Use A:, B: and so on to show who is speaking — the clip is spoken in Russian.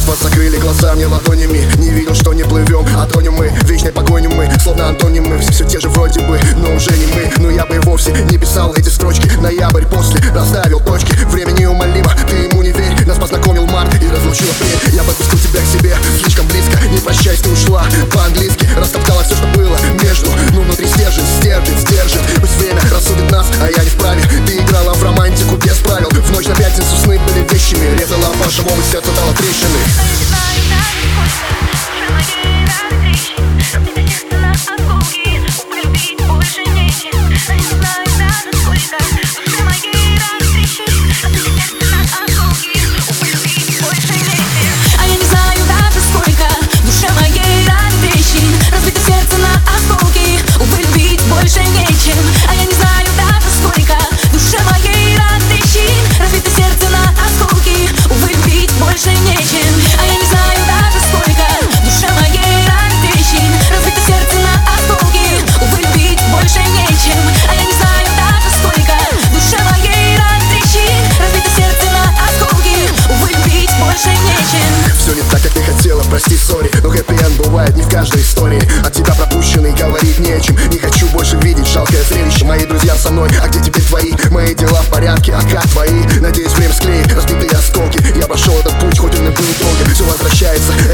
A: чувства закрыли глаза мне ладонями. Не видел, что не плывем, а тонем мы. Вечной погоню мы, словно антонимы. Все те же вроде бы, но уже не мы. Но я бы вовсе не писал эти строчки. Ноябрь после расставил точки. Время неумолимо, ты ему не верь. Нас познакомил март и разлучил апрель. Я подпустил тебя к себе слишком близко. Не прощаясь, ты ушла по-английски. Растоптала все, что было между. Но внутри стержень, сдержит. Пусть время рассудит нас, а я не вправе. Ты играла в романтику без правил. В ночь на пятницу сны были вещами. Резала по-живому, сердце дало трещины. Прости, сори, но хэппи-энд бывает не в каждой истории. От тебя пропущенный, говорить не о чем. Не хочу больше видеть жалкое зрелище. Мои друзья со мной, а где теперь твои? Мои дела в порядке, а как твои? Надеюсь, время склеит разбитые осколки. Я прошел этот путь, хоть он и был долгим. Все возвращается,